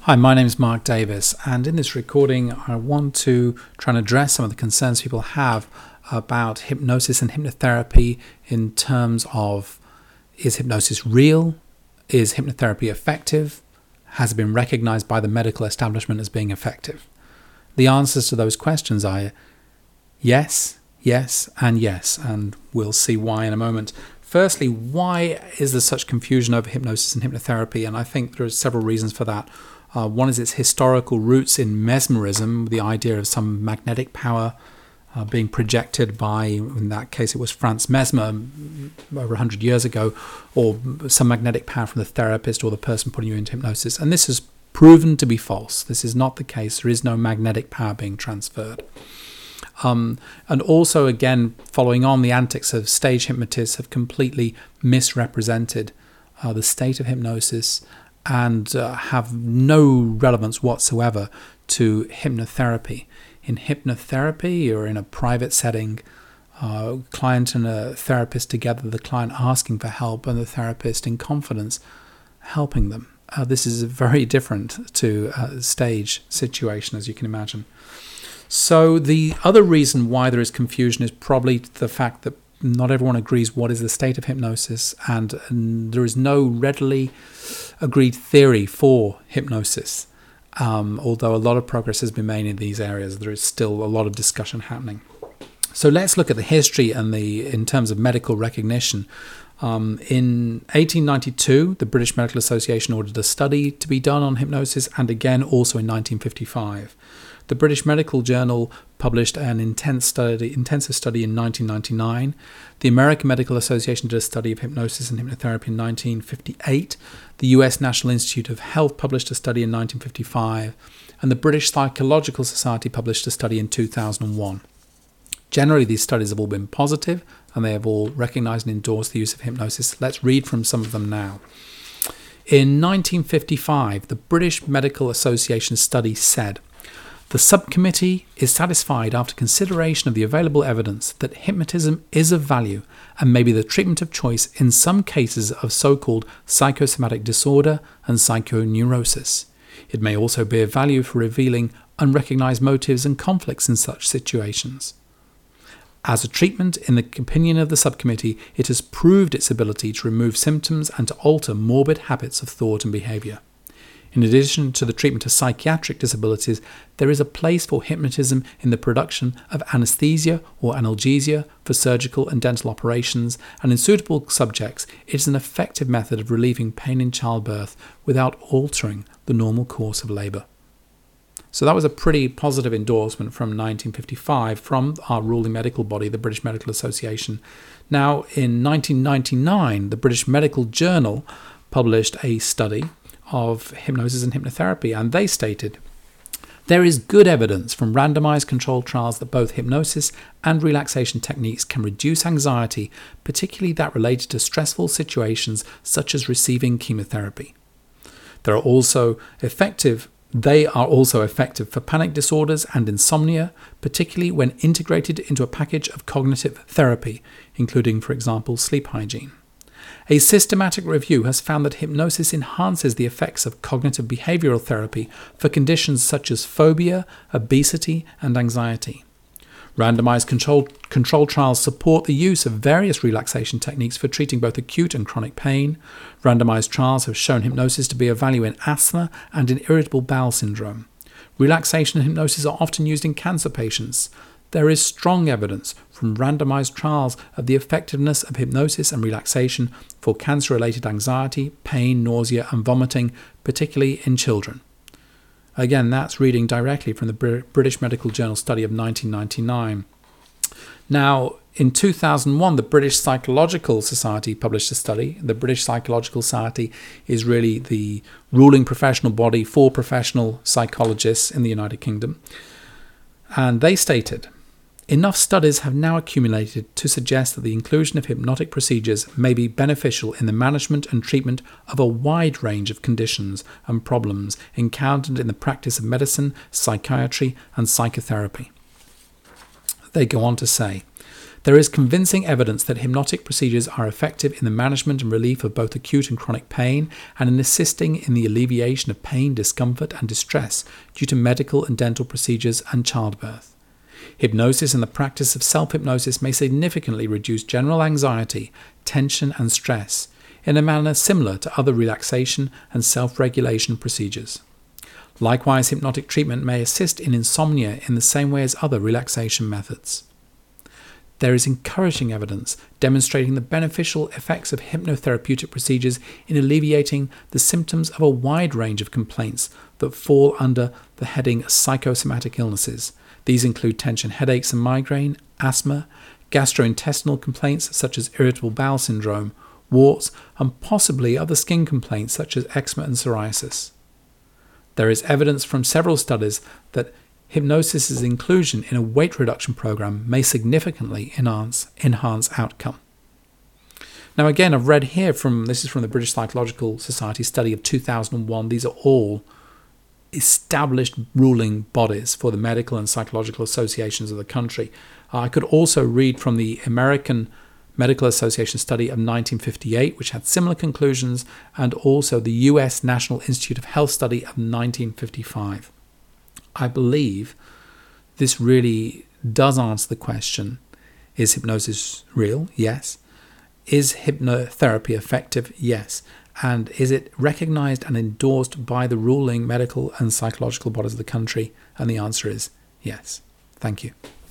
Hi, my name is Mark Davis, and in this recording I want to try and address some of the concerns people have about hypnosis and hypnotherapy in terms of: is hypnosis real? Is hypnotherapy effective? Has it been recognized by the medical establishment as being effective? The answers to those questions are yes, yes, and yes, and we'll see why in a moment. Firstly, why is there such confusion over hypnosis and hypnotherapy? And I think there are several reasons for that. One is its historical roots in mesmerism, the idea of some magnetic power being projected by, in that case it was Franz Mesmer over 100 years ago, or some magnetic power from the therapist or the person putting you into hypnosis. And this is proven to be false. This is not the case. There is no magnetic power being transferred. And also, again, following on, the antics of stage hypnotists have completely misrepresented the state of hypnosis and have no relevance whatsoever to hypnotherapy. In hypnotherapy, or in a private setting, client and a therapist together, the client asking for help and the therapist in confidence helping them. This is very different to a stage situation, as you can imagine. So the other reason why there is confusion is probably the fact that not everyone agrees what is the state of hypnosis, and there is no readily agreed theory for hypnosis. Although a lot of progress has been made in these areas, there is still a lot of discussion happening. So let's look at the history and in terms of medical recognition. In 1892, the British Medical Association ordered a study to be done on hypnosis, and again also in 1955. The British Medical Journal published an intensive study in 1999. The American Medical Association did a study of hypnosis and hypnotherapy in 1958. The US National Institute of Health published a study in 1955. And the British Psychological Society published a study in 2001. Generally, these studies have all been positive, and they have all recognized and endorsed the use of hypnosis. Let's read from some of them now. In 1955, the British Medical Association study said, "The subcommittee is satisfied after consideration of the available evidence that hypnotism is of value and may be the treatment of choice in some cases of so-called psychosomatic disorder and psychoneurosis. It may also be of value for revealing unrecognized motives and conflicts in such situations. As a treatment, in the opinion of the subcommittee, it has proved its ability to remove symptoms and to alter morbid habits of thought and behavior. In addition to the treatment of psychiatric disabilities, there is a place for hypnotism in the production of anesthesia or analgesia for surgical and dental operations, and in suitable subjects, it is an effective method of relieving pain in childbirth without altering the normal course of labour." So that was a pretty positive endorsement from 1955 from our ruling medical body, the British Medical Association. Now, in 1999, the British Medical Journal published a study of hypnosis and hypnotherapy, and they stated, "There is good evidence from randomized controlled trials that both hypnosis and relaxation techniques can reduce anxiety, particularly that related to stressful situations such as receiving chemotherapy. They are also effective for panic disorders and insomnia, particularly when integrated into a package of cognitive therapy, including, for example, sleep hygiene. A systematic review has found that hypnosis enhances the effects of cognitive behavioral therapy for conditions such as phobia, obesity, and anxiety. Randomized controlled trials support the use of various relaxation techniques for treating both acute and chronic pain. Randomized trials have shown hypnosis to be of value in asthma and in irritable bowel syndrome. Relaxation and hypnosis are often used in cancer patients. There is strong evidence from randomized trials of the effectiveness of hypnosis and relaxation for cancer-related anxiety, pain, nausea, and vomiting, particularly in children." Again, that's reading directly from the British Medical Journal study of 1999. Now, in 2001, the British Psychological Society published a study. The British Psychological Society is really the ruling professional body for professional psychologists in the United Kingdom. And they stated, "Enough studies have now accumulated to suggest that the inclusion of hypnotic procedures may be beneficial in the management and treatment of a wide range of conditions and problems encountered in the practice of medicine, psychiatry, and psychotherapy." They go on to say, There is convincing evidence that hypnotic procedures are effective in the management and relief of both acute and chronic pain and in assisting in the alleviation of pain, discomfort, and distress due to medical and dental procedures and childbirth. Hypnosis and the practice of self-hypnosis may significantly reduce general anxiety, tension, and stress in a manner similar to other relaxation and self-regulation procedures. Likewise, hypnotic treatment may assist in insomnia in the same way as other relaxation methods. There is encouraging evidence demonstrating the beneficial effects of hypnotherapeutic procedures in alleviating the symptoms of a wide range of complaints that fall under the heading psychosomatic illnesses. These include tension headaches and migraine, asthma, gastrointestinal complaints such as irritable bowel syndrome, warts, and possibly other skin complaints such as eczema and psoriasis. There is evidence from several studies that hypnosis's inclusion in a weight reduction program may significantly enhance outcome. Now again, I've read here this is from the British Psychological Society study of 2001. These are all established ruling bodies for the medical and psychological associations of the country. I could also read from the American Medical Association study of 1958, which had similar conclusions, and also the US National Institute of Health study of 1955. I believe this really does answer the question, is hypnosis real? Yes. Is hypnotherapy effective? Yes. And is it recognized and endorsed by the ruling medical and psychological bodies of the country? And the answer is yes. Thank you.